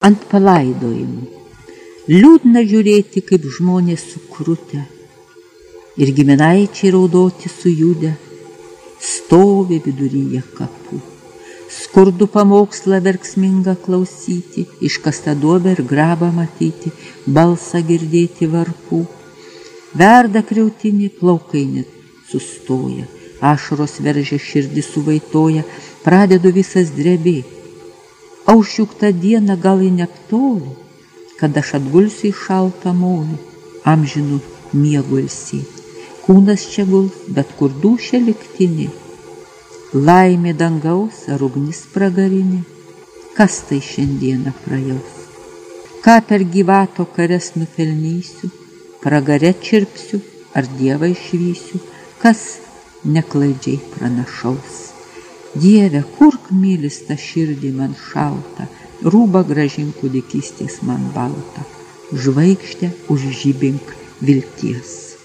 ant palaidojimų. Liūdna žiūrėti, kaip žmonės sukrutę ir giminaičiai raudoti sujudę stovi viduryje kapų. Skurdu pamokslą verksmingą klausyti, iškastą duobę ir grabą matyti, balsą girdėti varpų. Verda kriautinė, plaukai net sustoja, ašaros veržia širdį suvaitoja, pradedu visas drebėti. Auščiuktą dieną gal į neptolį, kad aš atgulsiu į šaltą molį, amžinų miegu ilsėti. Kūnas čia guls, bet kur dūšia liktinė, laimė dangaus ar ugnis pragarinė, kas tai šiandieną prajaus? Ką per gyvato kares nupelnysiu, pragare čirpsiu ar Dievą išvysiu, kas neklaidžiai pranašaus? Dieve, kurk mylis tą širdį man šaltą, rūbą gražink kūdikystės man baltą, žvaigždę užžibink vilties.